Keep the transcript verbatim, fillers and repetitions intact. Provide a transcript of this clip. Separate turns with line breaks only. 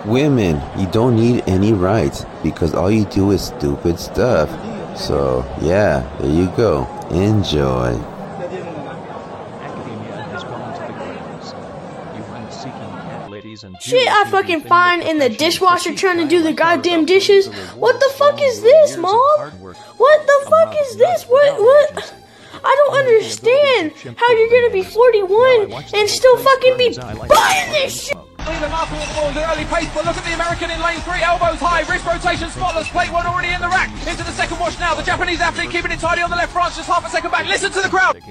Women, you don't need any rights because all you do is stupid stuff. So, yeah, there you go. Enjoy.
Shit I fucking find in the dishwasher trying to do the goddamn dishes. What the fuck is this, Mom? What the fuck is this? What, what? I don't understand how you're gonna be forty-one and still fucking be buying this shit.
The early pace, but look at the American in lane three, elbows high, wrist rotation, spotless, plate one already in the rack. Into the second wash now, the Japanese athlete keeping it tidy on the left branch, just half a second back. Listen to the crowd.